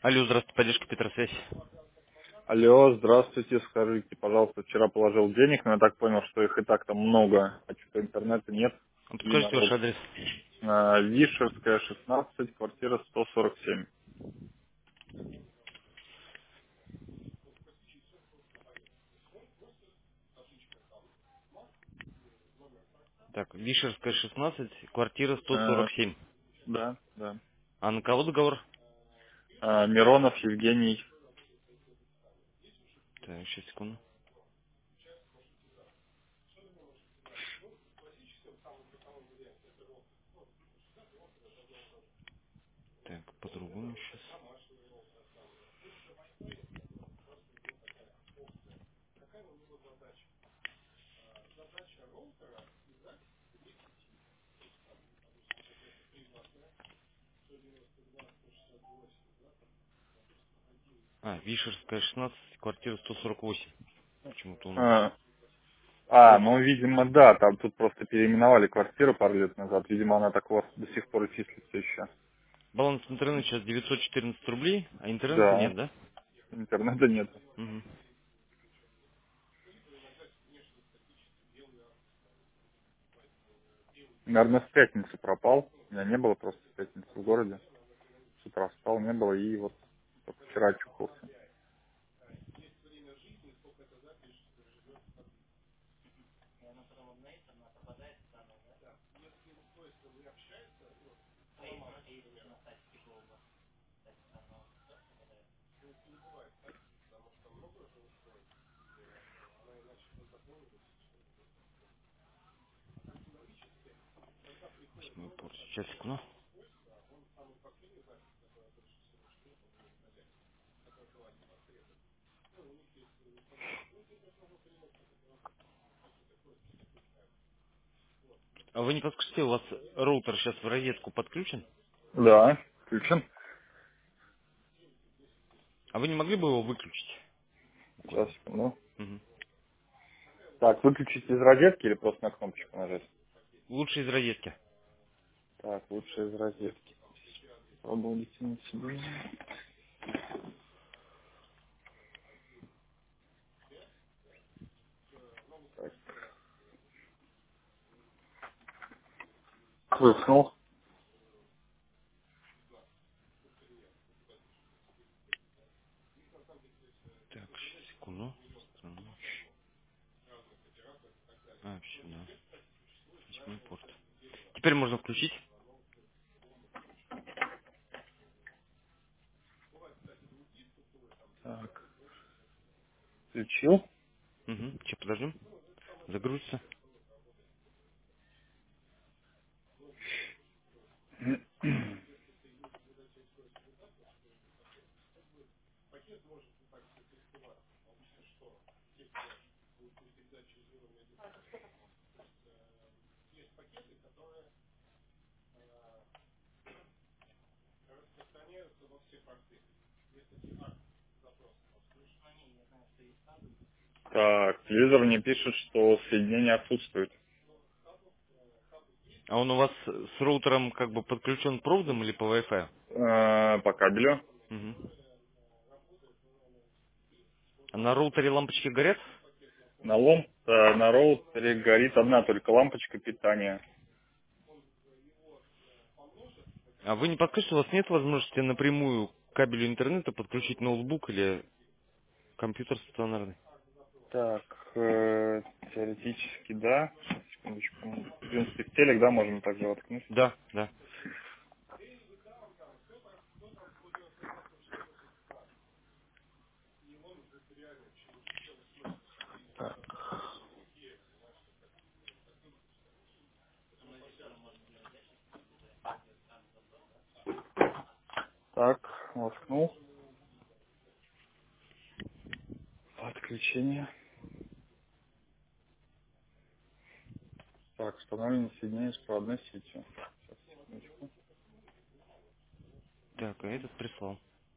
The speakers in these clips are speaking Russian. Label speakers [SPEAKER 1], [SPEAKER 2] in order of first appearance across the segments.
[SPEAKER 1] Алло, здравствуйте, поддержка Петросвязь.
[SPEAKER 2] Алло, здравствуйте, скажите, пожалуйста, вчера положил денег, но я так понял, что их и так там много, а что интернета нет.
[SPEAKER 1] А
[SPEAKER 2] И
[SPEAKER 1] подскажите ваш
[SPEAKER 2] народ.
[SPEAKER 1] адрес.
[SPEAKER 2] Вишерская, 16, квартира 147.
[SPEAKER 1] Так, Вишерская, 16, квартира
[SPEAKER 2] Э,
[SPEAKER 1] 147.
[SPEAKER 2] да, да.
[SPEAKER 1] А на кого договор?
[SPEAKER 2] Миронов Евгений.
[SPEAKER 1] Так, сейчас, секунду. Так, по-другому сейчас. Вишерская, 16, квартира 148. Почему-то у нас.
[SPEAKER 2] Э,
[SPEAKER 1] Вот,
[SPEAKER 2] ну, видимо, да, там тут просто переименовали квартиру пару лет назад. Видимо, она так у вас до сих пор и числится еще.
[SPEAKER 1] баланс интернета сейчас 914 рублей, а интернета
[SPEAKER 2] Да,
[SPEAKER 1] нет, да?
[SPEAKER 2] интернета нет.
[SPEAKER 1] Угу.
[SPEAKER 2] Наверное, в пятницу пропал. Меня не было просто в пятницу в городе. С утра встал, не было, и вот только вчера очухался.
[SPEAKER 1] Восьмой порт. Сейчас, секунду. А вы не подскажите, у вас роутер сейчас в розетку подключен?
[SPEAKER 2] Да, включен.
[SPEAKER 1] А вы не могли бы его выключить?
[SPEAKER 2] Сейчас,
[SPEAKER 1] Буквально.
[SPEAKER 2] секунду.
[SPEAKER 1] Угу.
[SPEAKER 2] Так, выключить из розетки или просто на кнопочку нажать?
[SPEAKER 1] Лучше из розетки.
[SPEAKER 2] Так, лучше из розетки. Попробую на себе. Так, выпнул.
[SPEAKER 1] Так, сейчас, секунду. Страна. Все, да. Восьмой порт. Теперь можно включить.
[SPEAKER 2] Так, включил.
[SPEAKER 1] Угу. Сейчас подождем. Загрузится.
[SPEAKER 2] Так, телевизор мне пишет, что соединение отсутствует.
[SPEAKER 1] А он у вас с роутером как бы подключен проводом или по Wi-Fi?
[SPEAKER 2] По кабелю.
[SPEAKER 1] Угу. А на роутере лампочки горят?
[SPEAKER 2] На роутере горит одна только лампочка питания.
[SPEAKER 1] А вы не подскажете, у вас нет возможности напрямую к кабелю интернета подключить ноутбук или компьютер стационарный?
[SPEAKER 2] Так, теоретически да. Сейчас, секундочку. В принципе, в телек, да, можем также воткнуть.
[SPEAKER 1] Да, да.
[SPEAKER 2] Так, так, воткнул. Подключение. Так, установлено соединение с проводной сетью. Сейчас, секундочку.
[SPEAKER 1] Так, а этот прислал.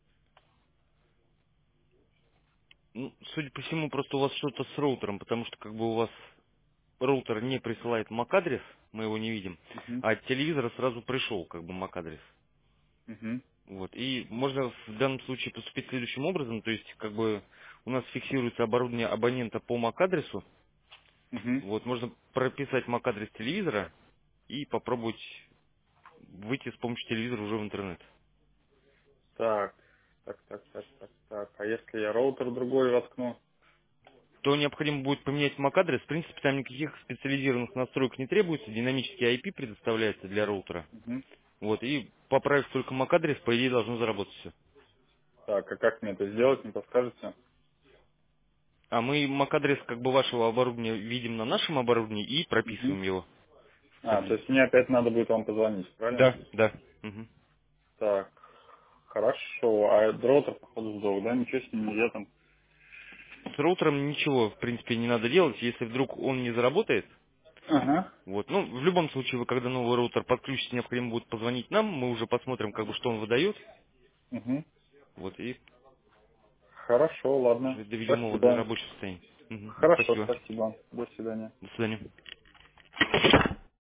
[SPEAKER 1] Ну, судя по всему, просто у вас что-то с роутером, потому что как бы у вас роутер не присылает MAC-адрес, мы его не видим,
[SPEAKER 2] Угу,
[SPEAKER 1] а от телевизора сразу пришел как бы MAC-адрес.
[SPEAKER 2] угу.
[SPEAKER 1] Вот. И можно в данном случае поступить следующим образом, то есть как бы у нас фиксируется оборудование абонента по MAC-адресу.
[SPEAKER 2] Угу.
[SPEAKER 1] Вот, можно прописать MAC-адрес телевизора и попробовать выйти с помощью телевизора уже в интернет.
[SPEAKER 2] Так, так. А если я роутер другой воткну?
[SPEAKER 1] То необходимо будет поменять MAC-адрес. В принципе, там никаких специализированных настроек не требуется. Динамический IP предоставляется для роутера.
[SPEAKER 2] Угу.
[SPEAKER 1] Вот, и поправив только MAC-адрес, по идее, должно заработать все.
[SPEAKER 2] Так, а как мне это сделать, не подскажете?
[SPEAKER 1] А мы MAC-адрес как бы вашего оборудования видим на нашем оборудовании и
[SPEAKER 2] Угу.
[SPEAKER 1] прописываем его в
[SPEAKER 2] А, то
[SPEAKER 1] кабеле.
[SPEAKER 2] есть мне опять надо будет вам позвонить, правильно?
[SPEAKER 1] Да, да. Мгм.
[SPEAKER 2] Так, хорошо. А роутер, походу, сдох, да? Ничего с ним нельзя там?
[SPEAKER 1] С роутером ничего, в принципе, не надо делать. Если вдруг он не заработает,
[SPEAKER 2] Ага.
[SPEAKER 1] вот, ну, в любом случае, вы когда новый роутер подключите, необходимо будет позвонить нам, мы уже посмотрим, как бы, что он выдает,
[SPEAKER 2] Угу.
[SPEAKER 1] вот, и
[SPEAKER 2] Хорошо, ладно.
[SPEAKER 1] уже доведем его до
[SPEAKER 2] Спасибо.
[SPEAKER 1] рабочего состояния. Мгм.
[SPEAKER 2] Хорошо,
[SPEAKER 1] Спасибо.
[SPEAKER 2] спасибо. До свидания.
[SPEAKER 1] До свидания.